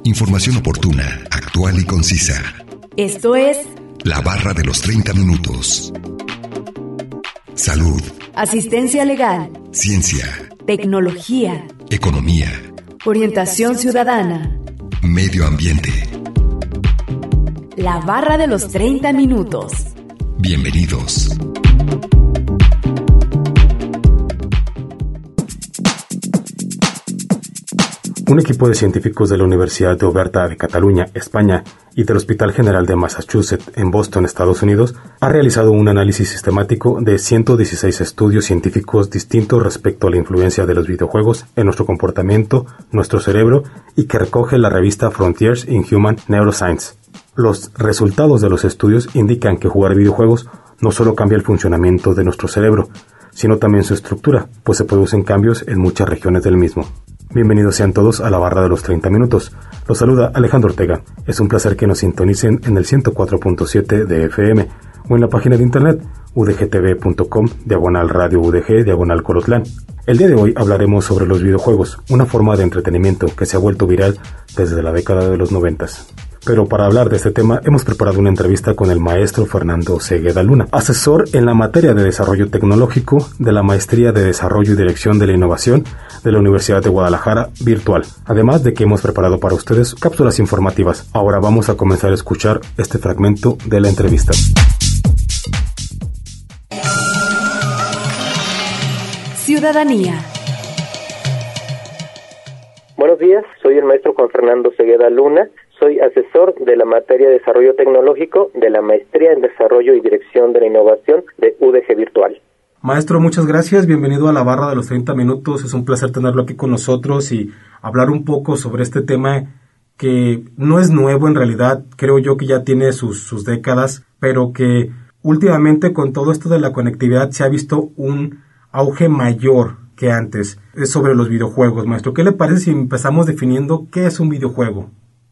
Información oportuna, actual y concisa. Esto es La Barra de los 30 Minutos. Salud. Asistencia legal. Ciencia. Tecnología. Economía. Orientación ciudadana. Medio ambiente. La Barra de los 30 Minutos. Bienvenidos. Un equipo de científicos de la Universidad de Oberta de Cataluña, España, y del Hospital General de Massachusetts en Boston, Estados Unidos, ha realizado un análisis sistemático de 116 estudios científicos distintos respecto a la influencia de los videojuegos en nuestro comportamiento, nuestro cerebro, y que recoge la revista Frontiers in Human Neuroscience. Los resultados de los estudios indican que jugar videojuegos no solo cambia el funcionamiento de nuestro cerebro, sino también su estructura, pues se producen cambios en muchas regiones del mismo. Bienvenidos sean todos a la Barra de los 30 Minutos. Los saluda Alejandro Ortega. Es un placer que nos sintonicen en el 104.7 de FM o en la página de internet udgtv.com/radio udg/Colotlán. El día de hoy hablaremos sobre los videojuegos, una forma de entretenimiento que se ha vuelto viral desde la década de los 90. Pero para hablar de este tema hemos preparado una entrevista con el maestro Fernando Segueda Luna, asesor en la materia de desarrollo tecnológico de la Maestría de Desarrollo y Dirección de la Innovación de la Universidad de Guadalajara virtual. Además de que hemos preparado para ustedes cápsulas informativas. Ahora vamos a comenzar a escuchar este fragmento de la entrevista. Ciudadanía. Buenos días, soy el maestro Juan Fernando Segueda Luna. Soy asesor de la materia de Desarrollo Tecnológico de la Maestría en Desarrollo y Dirección de la Innovación de UDG Virtual. Maestro, muchas gracias. Bienvenido a la Barra de los 30 Minutos. Es un placer tenerlo aquí con nosotros y hablar un poco sobre este tema que no es nuevo en realidad. Creo yo que ya tiene sus décadas, pero que últimamente con todo esto de la conectividad se ha visto un auge mayor que antes. Es sobre los videojuegos, maestro. ¿Qué le parece si empezamos definiendo qué es un videojuego?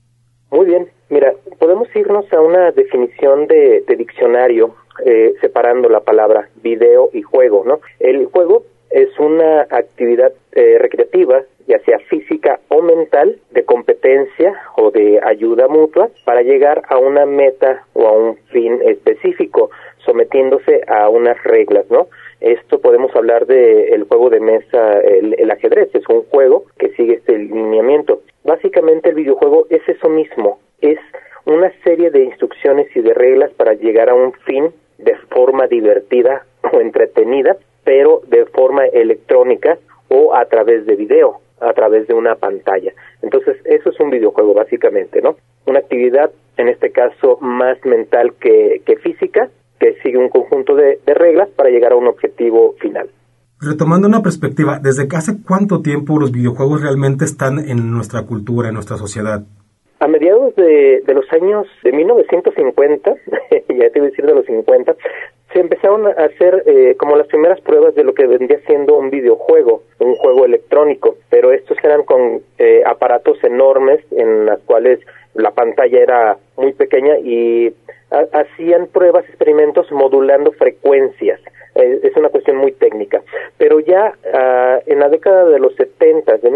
Muy bien, mira, podemos irnos a una definición de diccionario, separando la palabra video y juego, ¿no? El juego es una actividad recreativa, ya sea física o mental, de competencia o de ayuda mutua, para llegar a una meta o a un fin específico, sometiéndose a unas reglas, ¿no? Esto podemos hablar del juego de mesa, el ajedrez, es un juego que sigue este lineamiento. Básicamente el videojuego es eso mismo, es una serie de instrucciones y de reglas para llegar a un fin de forma divertida o entretenida, pero de forma electrónica o a través de video, a través de una pantalla. Entonces eso es un videojuego básicamente, ¿no? Una actividad, en este caso, más mental que física, que sigue un conjunto de reglas para llegar a un objetivo final. Retomando una perspectiva, ¿desde hace cuánto tiempo los videojuegos realmente están en nuestra cultura, en nuestra sociedad? A mediados de los años de 1950, ya te iba a decir de los 50, se empezaron a hacer como las primeras pruebas de lo que vendría siendo un videojuego, un juego electrónico, pero estos eran con aparatos enormes en las cuales la pantalla era muy pequeña y hacían pruebas, experimentos modulando frecuencias. Es una cuestión muy técnica, pero ya en la década de los 70, de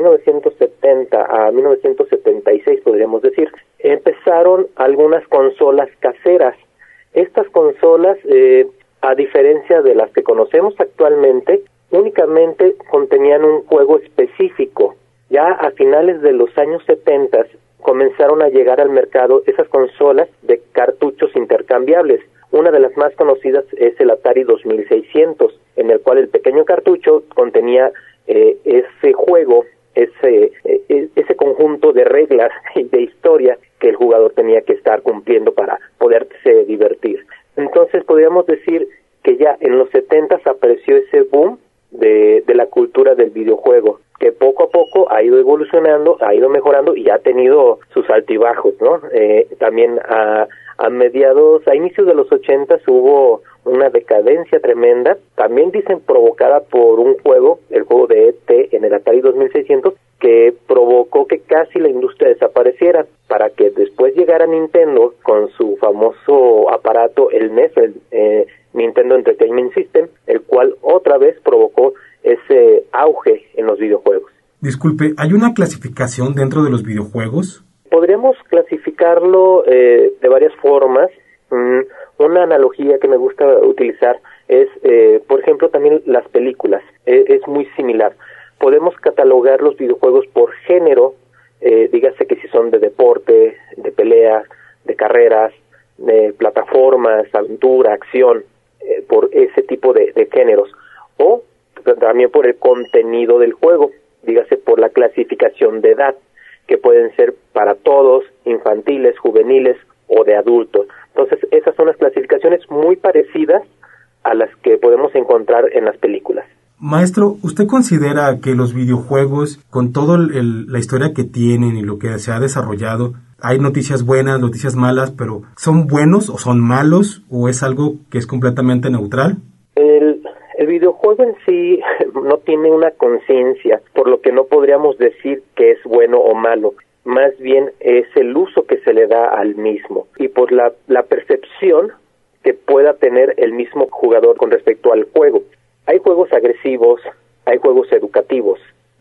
1970 a 1976 podríamos decir, empezaron algunas consolas caseras. Estas consolas, a diferencia de las que conocemos actualmente, únicamente contenían un juego específico. Ya a finales de los años 70 comenzaron a llegar al mercado esas consolas de cartuchos intercambiables. Una de las más conocidas es el Atari 2600, en el cual el pequeño cartucho contenía ese juego, ese conjunto de reglas y de historia que el jugador tenía que estar cumpliendo para poderse divertir. Entonces podríamos decir que ya en los 70 apareció ese boom de la cultura del videojuego, que poco a poco ha ido evolucionando, ha ido mejorando y ha tenido sus altibajos, ¿no? También a inicios de los 80 hubo una decadencia tremenda, también dicen provocada por un juego, el juego de E.T. en el Atari 2600, que provocó que casi la industria desapareciera, para que después llegara Nintendo con su famoso aparato, el NES, Nintendo Entertainment System, el cual otra vez provocó ese auge en los videojuegos. Disculpe, ¿hay una clasificación dentro de los videojuegos? Podríamos clasificarlo de varias formas. Una analogía que me gusta utilizar es, por ejemplo, también las películas. Es muy similar. Podemos catalogar los videojuegos por género, dígase que si son de deporte, de peleas, de carreras, de plataformas, aventura, acción, por ese tipo de géneros, o también por el contenido del juego, dígase por la clasificación de edad, que pueden ser para todos, infantiles, juveniles o de adultos. Entonces, esas son las clasificaciones muy parecidas a las que podemos encontrar en las películas. Maestro, ¿usted considera que los videojuegos, con toda la historia que tienen y lo que se ha desarrollado, hay noticias buenas, noticias malas, pero ¿son buenos o son malos o es algo que es completamente neutral? El videojuego en sí no tiene una conciencia, por lo que no podríamos decir que es bueno o malo. Más bien es el uso que se le da al mismo y por la percepción que pueda tener el mismo jugador con respecto al juego. Hay juegos agresivos, hay juegos educativos,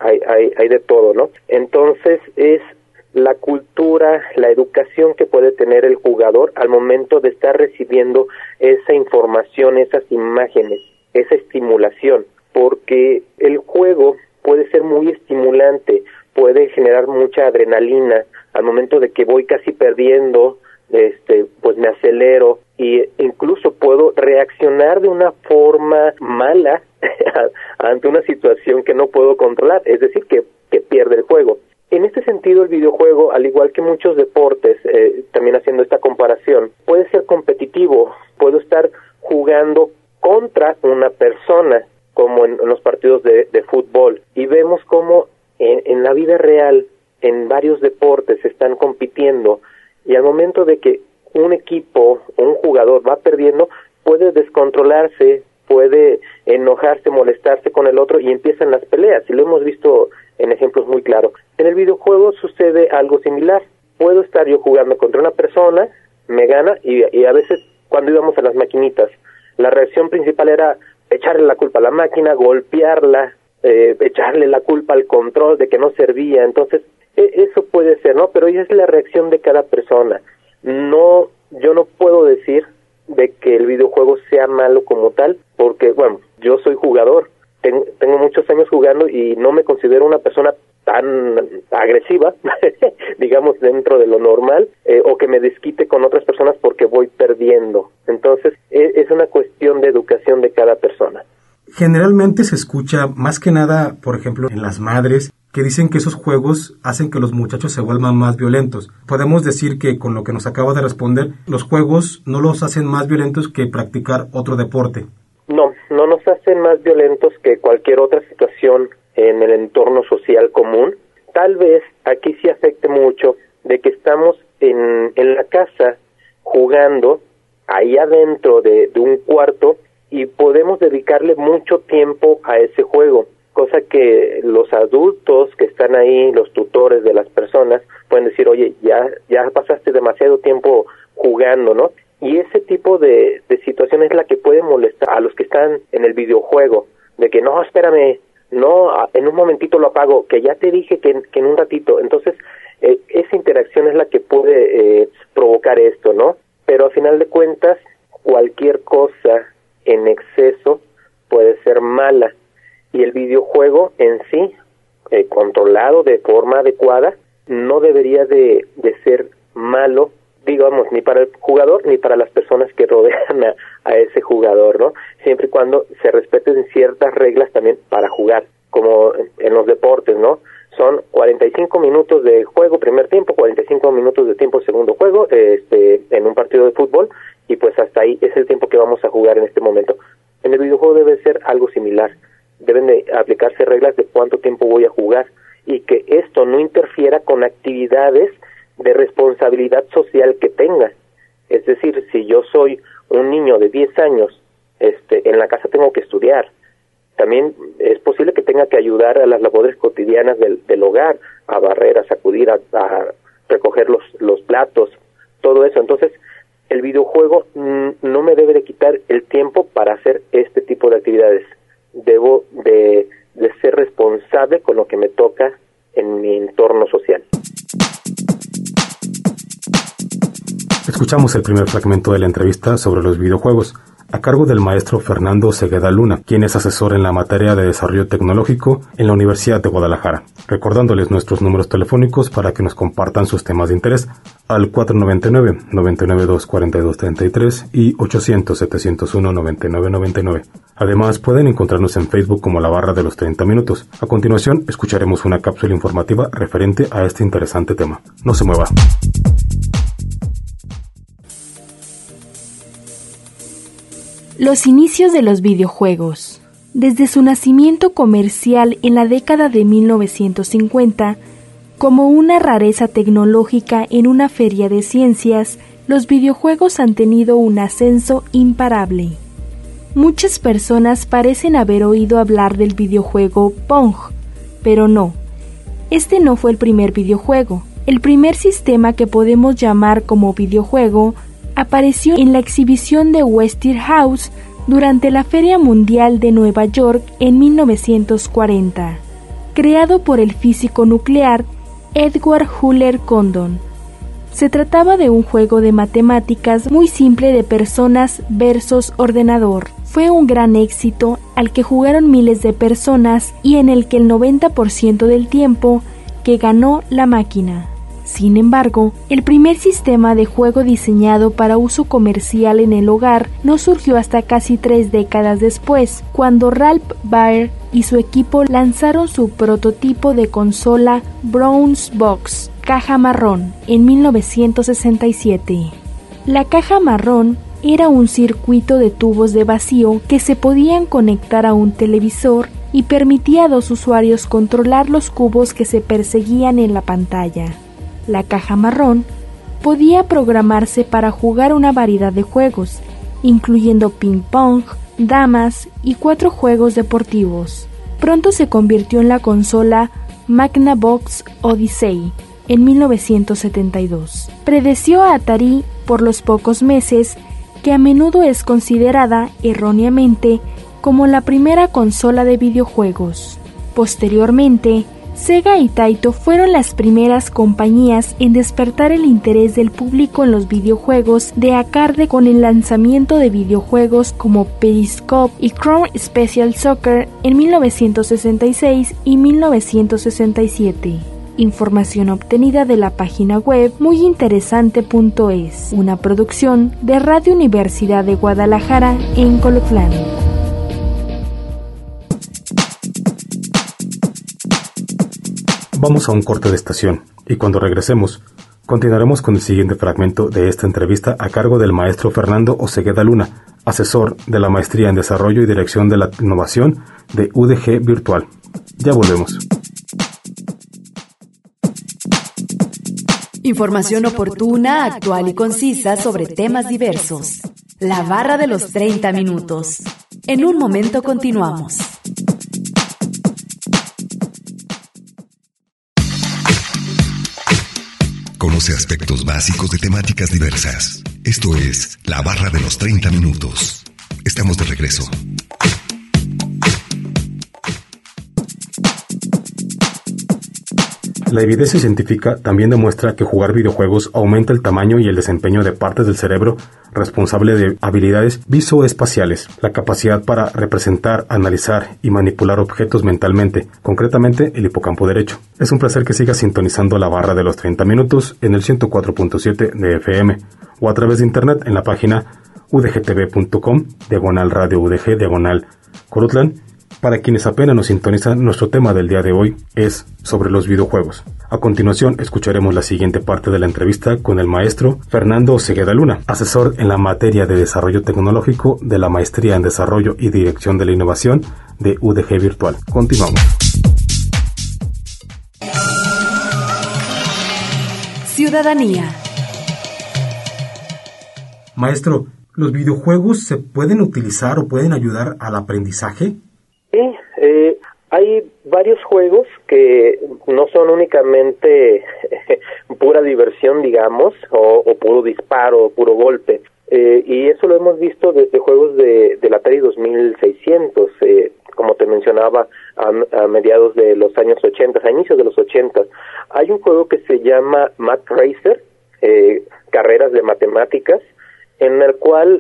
hay de todo, ¿no? Entonces es la cultura, la educación que puede tener el jugador al momento de estar recibiendo esa información, esas imágenes, esa estimulación, porque el juego puede ser muy estimulante, puede generar mucha adrenalina. Al momento de que voy casi perdiendo, pues me acelero y incluso puedo reaccionar de una forma mala ante una situación que no puedo controlar, es decir, que pierde el juego. En este sentido, el videojuego, al igual que muchos deportes, también haciendo esta comparación, puede ser competitivo. Puedo estar jugando contra una persona, como en los partidos de fútbol, y vemos cómo en la vida real, en varios deportes, están compitiendo, y al momento de que un equipo o un jugador va perdiendo, puede descontrolarse, puede enojarse, molestarse con el otro, y empiezan las peleas, y lo hemos visto en ejemplos muy claros. En el videojuego sucede algo similar. Puedo estar yo jugando contra una persona, me gana, y a veces cuando íbamos a las maquinitas, la reacción principal era echarle la culpa a la máquina, golpearla, echarle la culpa al control de que no servía. Entonces, eso puede ser, ¿no? Pero esa es la reacción de cada persona. No, yo no puedo decir de que el videojuego sea malo como tal, porque, bueno, yo soy jugador, tengo muchos años jugando y no me considero una persona tan agresiva, digamos, dentro de lo normal, o que me desquite con otras personas porque voy perdiendo. Entonces, es una cuestión de educación de cada persona. Generalmente se escucha, más que nada, por ejemplo, en las madres, que dicen que esos juegos hacen que los muchachos se vuelvan más violentos. Podemos decir que, con lo que nos acaba de responder, los juegos no los hacen más violentos que practicar otro deporte. No nos hacen más violentos que cualquier otra situación en el entorno social común. Tal vez aquí sí afecte mucho de que estamos en la casa jugando ahí adentro de un cuarto y podemos dedicarle mucho tiempo a ese juego, cosa que los adultos que están ahí, los tutores de las personas, pueden decir, oye, ya pasaste demasiado tiempo jugando, ¿no? Y ese tipo de situación es la que puede molestar a los que están en el videojuego, de que no, espérame, no, en un momentito lo apago, que ya te dije que en un ratito. Entonces, esa interacción es la que puede provocar esto, ¿no? Pero a final de cuentas, cualquier cosa en exceso puede ser mala, y el videojuego en sí, controlado de forma adecuada, no debería de ser malo, digamos, ni para el jugador ni para las personas que rodean a ese jugador, ¿no? Siempre y cuando se respeten ciertas reglas también para jugar, como en los deportes, ¿no? Son 45 minutos de juego primer tiempo, 45 minutos de tiempo segundo juego, en un partido de fútbol, y pues hasta ahí es el tiempo que vamos a jugar en este momento. En el videojuego debe ser algo similar. Deben de aplicarse reglas de cuánto tiempo voy a jugar, y que esto no interfiera con actividades de responsabilidad social que tenga. Es decir, si yo soy un niño de 10 años, en la casa tengo que estudiar. También es posible que tenga que ayudar a las labores cotidianas del hogar, a barrer, a sacudir, a recoger los platos, todo eso. Entonces, el videojuego no me debe de quitar el tiempo para hacer este tipo de actividades. Debo de ser responsable con lo que me toca en mi entorno social. Escuchamos el primer fragmento de la entrevista sobre los videojuegos, a cargo del maestro Fernando Segueda Luna, quien es asesor en la materia de desarrollo tecnológico en la Universidad de Guadalajara, recordándoles nuestros números telefónicos para que nos compartan sus temas de interés al 499-992-4233 y 800-701-9999. Además, pueden encontrarnos en Facebook como La Barra de los 30 Minutos. A continuación, escucharemos una cápsula informativa referente a este interesante tema. No se mueva. Los inicios de los videojuegos. Desde su nacimiento comercial en la década de 1950, como una rareza tecnológica en una feria de ciencias, los videojuegos han tenido un ascenso imparable. Muchas personas parecen haber oído hablar del videojuego Pong, pero no. Este no fue el primer videojuego. El primer sistema que podemos llamar como videojuego apareció en la exhibición de Westinghouse durante la Feria Mundial de Nueva York en 1940, creado por el físico nuclear Edward Hewlett Condon. Se trataba de un juego de matemáticas muy simple de personas versus ordenador. Fue un gran éxito al que jugaron miles de personas y en el que el 90% del tiempo que ganó la máquina. Sin embargo, el primer sistema de juego diseñado para uso comercial en el hogar no surgió hasta casi 3 décadas después, cuando Ralph Baer y su equipo lanzaron su prototipo de consola Brown's Box, caja marrón, en 1967. La caja marrón era un circuito de tubos de vacío que se podían conectar a un televisor y permitía a 2 usuarios controlar los cubos que se perseguían en la pantalla. La caja marrón podía programarse para jugar una variedad de juegos, incluyendo ping-pong, damas y 4 juegos deportivos. Pronto se convirtió en la consola Magnavox Odyssey en 1972. Predeció a Atari por los pocos meses, que a menudo es considerada erróneamente como la primera consola de videojuegos. Posteriormente, Sega y Taito fueron las primeras compañías en despertar el interés del público en los videojuegos de arcade con el lanzamiento de videojuegos como Periscope y Crown Special Soccer en 1966 y 1967. Información obtenida de la página web muyinteresante.es, una producción de Radio Universidad de Guadalajara en Colotlán. Vamos a un corte de estación y cuando regresemos, continuaremos con el siguiente fragmento de esta entrevista a cargo del maestro Fernando Osegueda Luna, asesor de la Maestría en Desarrollo y Dirección de la Innovación de UDG Virtual. Ya volvemos. Información oportuna, actual y concisa sobre temas diversos. La Barra de los 30 Minutos. En un momento continuamos. Conoce aspectos básicos de temáticas diversas. Esto es La Barra de los 30 Minutos. Estamos de regreso. La evidencia científica también demuestra que jugar videojuegos aumenta el tamaño y el desempeño de partes del cerebro responsable de habilidades visoespaciales, la capacidad para representar, analizar y manipular objetos mentalmente, concretamente el hipocampo derecho. Es un placer que sigas sintonizando La Barra de los 30 Minutos en el 104.7 de FM o a través de internet en la página udgtv.com/radio udg/Colotlán. Para quienes apenas nos sintonizan, nuestro tema del día de hoy es sobre los videojuegos. A continuación, escucharemos la siguiente parte de la entrevista con el maestro Fernando Osegueda Luna, asesor en la materia de desarrollo tecnológico de la Maestría en Desarrollo y Dirección de la Innovación de UDG Virtual. Continuamos. Ciudadanía. Maestro, ¿los videojuegos se pueden utilizar o pueden ayudar al aprendizaje? Sí, hay varios juegos que no son únicamente pura diversión, digamos, o puro disparo, o puro golpe. Y eso lo hemos visto desde juegos del Atari 2600, como te mencionaba, a mediados de los años 80, a inicios de los 80. Hay un juego que se llama Mac Racer, carreras de matemáticas, en el cual,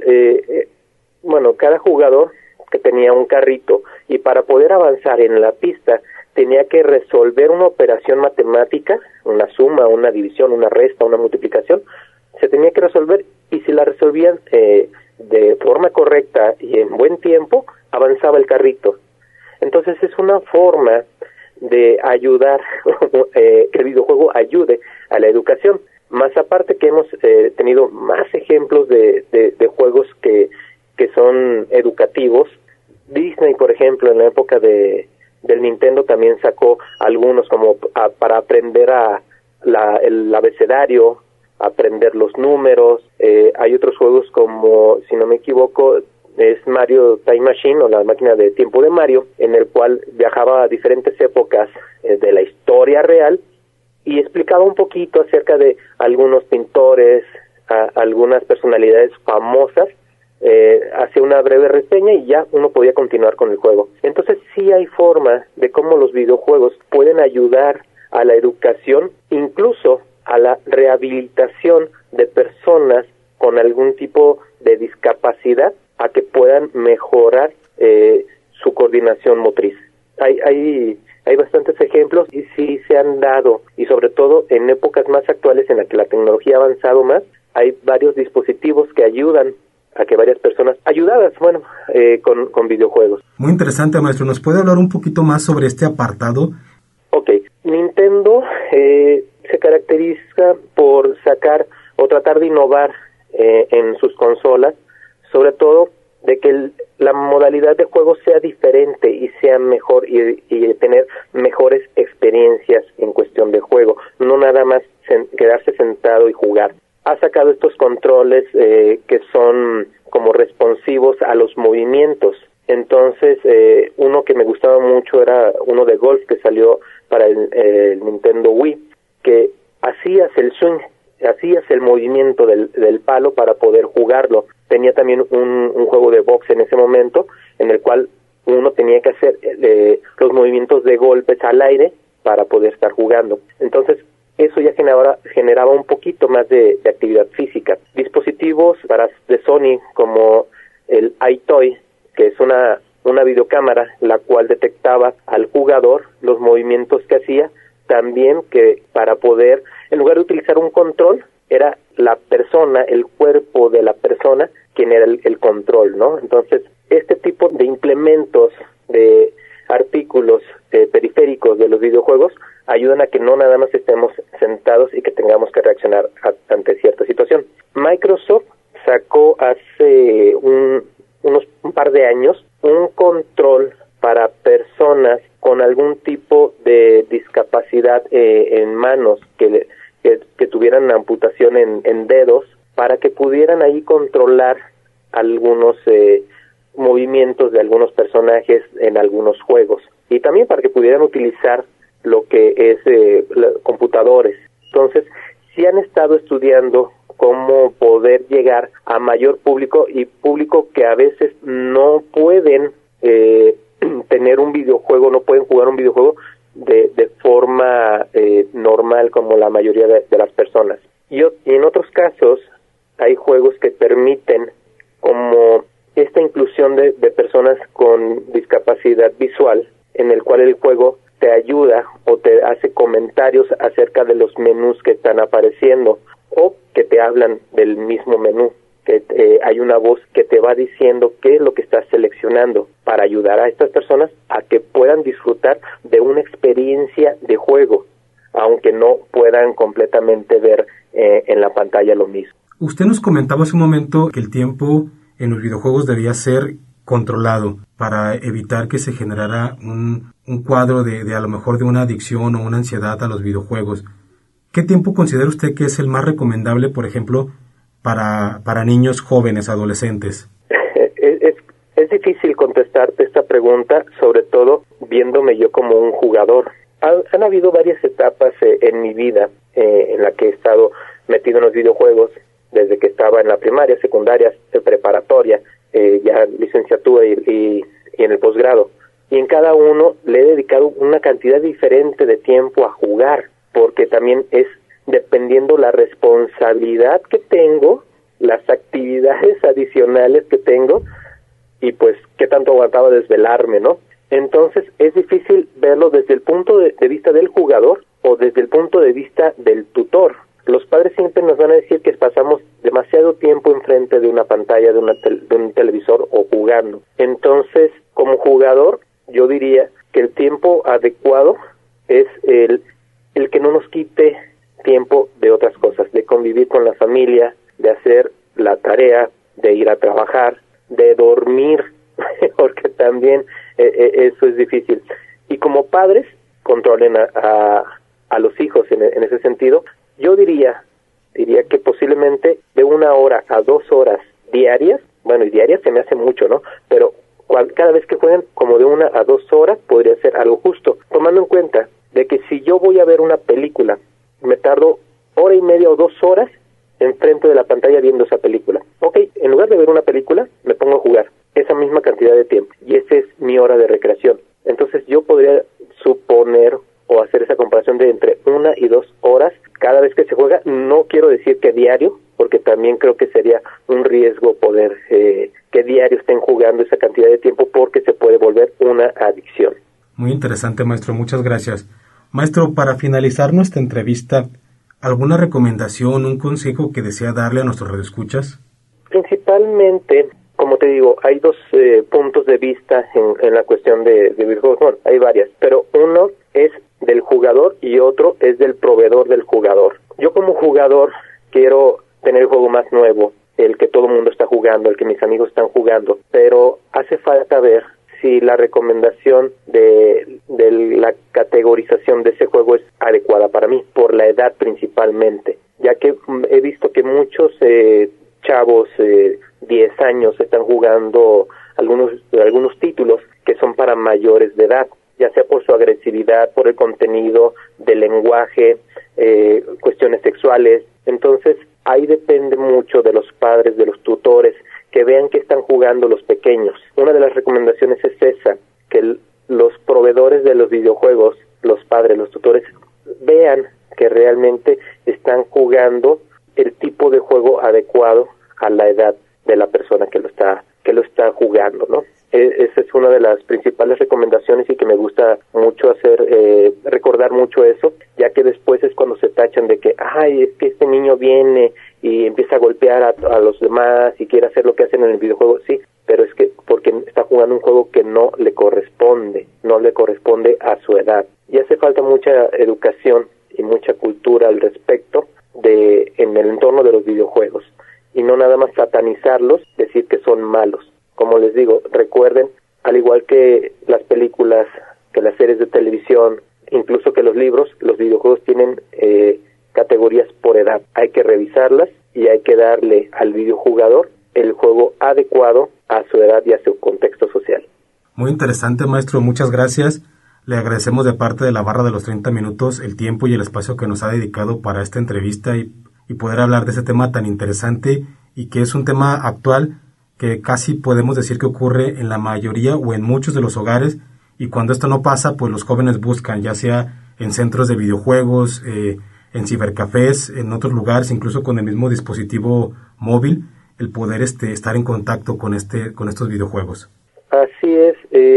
cada jugador que tenía un carrito, y para poder avanzar en la pista tenía que resolver una operación matemática, una suma, una división, una resta, una multiplicación, se tenía que resolver, y si la resolvían de forma correcta y en buen tiempo, avanzaba el carrito. Entonces es una forma de ayudar, que el videojuego ayude a la educación. Más aparte que hemos tenido más ejemplos de juegos que son educativos. Disney, por ejemplo, en la época del Nintendo también sacó algunos como para aprender el abecedario, aprender los números. Hay otros juegos como, si no me equivoco, es Mario Time Machine, o la máquina de tiempo de Mario, en el cual viajaba a diferentes épocas de la historia real y explicaba un poquito acerca de algunos pintores, algunas personalidades famosas. Hacía una breve reseña y ya uno podía continuar con el juego. Entonces sí hay forma de cómo los videojuegos pueden ayudar a la educación, incluso a la rehabilitación de personas con algún tipo de discapacidad, a que puedan mejorar su coordinación motriz. Hay bastantes ejemplos y sí se han dado, y sobre todo en épocas más actuales en las que la tecnología ha avanzado más, hay varios dispositivos que ayudan a que varias personas ayudadas, con videojuegos. Muy interesante, maestro. ¿Nos puede hablar un poquito más sobre este apartado? Ok. Nintendo se caracteriza por sacar o tratar de innovar en sus consolas, sobre todo de que la modalidad de juego sea diferente y sea mejor, y tener mejores experiencias en cuestión de juego, no nada más quedarse sentado y jugar. Ha sacado estos controles que son como responsivos a los movimientos. Entonces, uno que me gustaba mucho era uno de golf que salió para el Nintendo Wii, que hacías el swing, hacías el movimiento del palo para poder jugarlo. Tenía también un juego de box en ese momento, en el cual uno tenía que hacer los movimientos de golpes al aire para poder estar jugando. Entonces, eso ya generaba un poquito más de actividad física. Dispositivos de Sony como el iToy, que es una videocámara, la cual detectaba al jugador los movimientos que hacía, también que para poder, en lugar de utilizar un control, era la persona, el cuerpo de la persona, quien era el control, ¿no? Entonces, este tipo de implementos, de artículos periféricos de los videojuegos, ayudan a que no nada más estemos sentados y que tengamos que reaccionar ante cierta situación. Microsoft sacó hace un par de años un control para personas con algún tipo de discapacidad en manos, que tuvieran amputación en dedos, para que pudieran ahí controlar algunos movimientos de algunos personajes en algunos juegos, y también para que pudieran utilizar lo que es computadores. Entonces, sí han estado estudiando cómo poder llegar a mayor público, y público que a veces no pueden tener un videojuego, no pueden jugar un videojuego de forma normal como la mayoría de las personas. Y en otros casos hay juegos que permiten como esta inclusión de personas con discapacidad visual, en el cual el juego te ayuda o te hace comentarios acerca de los menús que están apareciendo, o que te hablan del mismo menú, que hay una voz que te va diciendo qué es lo que estás seleccionando, para ayudar a estas personas a que puedan disfrutar de una experiencia de juego, aunque no puedan completamente ver en la pantalla lo mismo. Usted nos comentaba hace un momento que el tiempo en los videojuegos debía ser controlado para evitar que se generara un cuadro de a lo mejor de una adicción o una ansiedad a los videojuegos. ¿Qué tiempo considera usted que es el más recomendable, por ejemplo, para niños jóvenes, adolescentes? Es difícil contestarte esta pregunta, sobre todo viéndome yo como un jugador. Han habido varias etapas en mi vida en la que he estado metido en los videojuegos, desde que estaba en la primaria, secundaria, preparatoria, ya licenciatura y en el posgrado. Y en cada uno le he dedicado una cantidad diferente de tiempo a jugar, porque también es dependiendo la responsabilidad que tengo, las actividades adicionales que tengo y pues qué tanto aguantaba desvelarme, ¿no? Entonces es difícil verlo desde el punto de vista del jugador o desde el punto de vista del tutor. Los padres siempre nos van a decir que pasamos demasiado tiempo enfrente de una pantalla, de un televisor o jugando. Entonces, como jugador, yo diría que el tiempo adecuado es el que no nos quite tiempo de otras cosas, de convivir con la familia, de hacer la tarea, de ir a trabajar, de dormir, porque también eso es difícil. Y como padres, controlen a los hijos en ese sentido. Yo diría que posiblemente de 1 hora a 2 horas diarias, bueno, y diarias se me hace mucho, ¿no? Pero cada vez que jueguen como de 1 a 2 horas podría ser algo justo, tomando en cuenta de que si yo voy a ver una película, me tardo 1:30 o 2 horas enfrente de la pantalla viendo esa película. Ok, en lugar de ver una película, me pongo a jugar esa misma cantidad de tiempo, y esa es mi hora de recreación. Entonces yo podría suponer o hacer esa comparación de entre 1 y 2 horas cada vez que se juega. No quiero decir que diario, porque también creo que sería un riesgo poder que diario estén jugando esa cantidad de tiempo, porque se puede volver una adicción. Muy interesante, maestro, muchas gracias. Maestro, para finalizar nuestra entrevista, ¿alguna recomendación, un consejo que desea darle a nuestros radioescuchas? Principalmente, como te digo, hay dos puntos de vista en la cuestión de videojuegos. Bueno, hay varias, pero uno es del jugador y otro es del proveedor del jugador. Yo como jugador quiero tener el juego más nuevo, el que todo el mundo está jugando, el que mis amigos están jugando, pero hace falta ver si la recomendación de la categorización de ese juego es adecuada para mí, por la edad principalmente, ya que he visto que muchos chavos 10 años están jugando algunos títulos que son para mayores de edad, ya sea por su agresividad, por el contenido del lenguaje, cuestiones sexuales. Entonces ahí depende mucho de los padres, de los tutores, que vean que están jugando los pequeños. Una de las recomendaciones es esa, que los proveedores de los videojuegos, los padres, los tutores, vean que realmente están jugando el tipo de juego adecuado a la edad de la persona que lo está jugando, ¿no? Esa es una de las principales recomendaciones, y que me gusta mucho hacer, recordar mucho eso, ya que después es cuando se tachan de que, es que este niño viene y empieza a golpear a los demás y quiere hacer lo que hacen en el videojuego. Sí, pero es que porque está jugando un juego que no le corresponde a su edad. Y hace falta mucha educación y mucha cultura al respecto en el entorno de los videojuegos, y no nada más satanizarlos, decir que son malos. Como les digo, recuerden, al igual que las películas, que las series de televisión, incluso que los libros, los videojuegos tienen categorías por edad. Hay que revisarlas y hay que darle al videojugador el juego adecuado a su edad y a su contexto social. Muy interesante, maestro, muchas gracias. Le agradecemos de parte de la Barra de los 30 Minutos el tiempo y el espacio que nos ha dedicado para esta entrevista y poder hablar de ese tema tan interesante, y que es un tema actual que casi podemos decir que ocurre en la mayoría o en muchos de los hogares, y cuando esto no pasa, pues los jóvenes buscan, ya sea en centros de videojuegos, en cibercafés, en otros lugares, incluso con el mismo dispositivo móvil, el poder estar en contacto con estos videojuegos. Así es,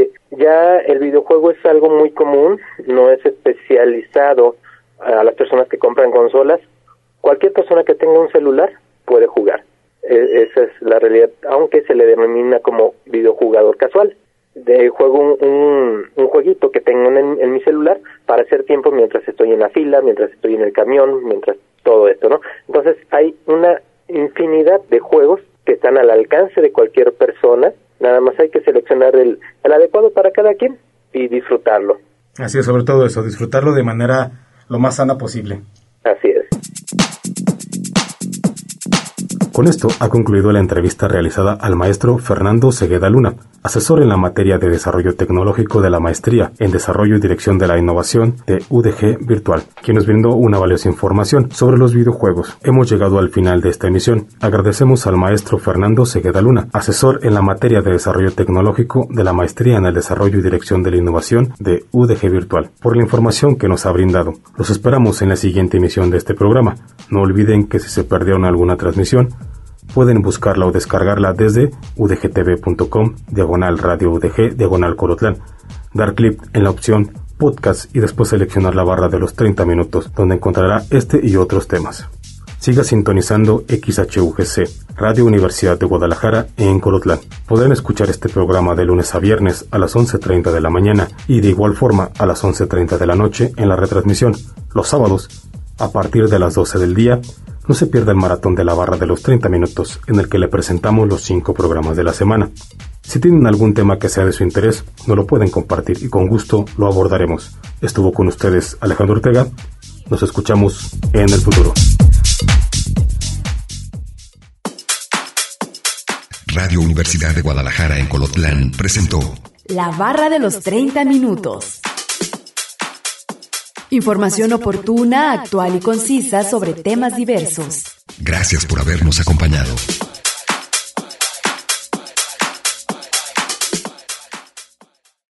ya el videojuego es algo muy común, no es especializado a las personas que compran consolas. Cualquier persona que tenga un celular puede jugar. Esa es la realidad, aunque se le denomina como videojugador casual. Juego un jueguito que tengo en mi celular para hacer tiempo mientras estoy en la fila, mientras estoy en el camión, mientras todo esto, ¿no? Entonces hay una infinidad de juegos que están al alcance de cualquier persona. Nada más hay que seleccionar el adecuado para cada quien y disfrutarlo. Así es, sobre todo eso, disfrutarlo de manera lo más sana posible. Así es. Con esto ha concluido la entrevista realizada al maestro Fernando Segueda Luna, asesor en la materia de desarrollo tecnológico de la maestría en Desarrollo y Dirección de la Innovación de UDG Virtual, quien nos brindó una valiosa información sobre los videojuegos. Hemos llegado al final de esta emisión. Agradecemos al maestro Fernando Segueda Luna, asesor en la materia de desarrollo tecnológico de la maestría en el Desarrollo y Dirección de la Innovación de UDG Virtual, por la información que nos ha brindado. Los esperamos en la siguiente emisión de este programa. No olviden que si se perdieron alguna transmisión, pueden buscarla o descargarla desde udgtv.com/radio udg/Colotlán, dar clic en la opción podcast y después seleccionar la barra de los 30 minutos, donde encontrará este y otros temas. Siga sintonizando XHUGC, Radio Universidad de Guadalajara en Colotlán. Podrán escuchar este programa de lunes a viernes a las 11:30 de la mañana y de igual forma a las 11:30 de la noche en la retransmisión. Los sábados, a partir de las 12 del día, no se pierda el maratón de la barra de los 30 minutos, en el que le presentamos los 5 programas de la semana. Si tienen algún tema que sea de su interés, nos lo pueden compartir y con gusto lo abordaremos. Estuvo con ustedes Alejandro Ortega. Nos escuchamos en el futuro. Radio Universidad de Guadalajara en Colotlán presentó La barra de los 30 minutos. Información oportuna, actual y concisa sobre temas diversos. Gracias por habernos acompañado.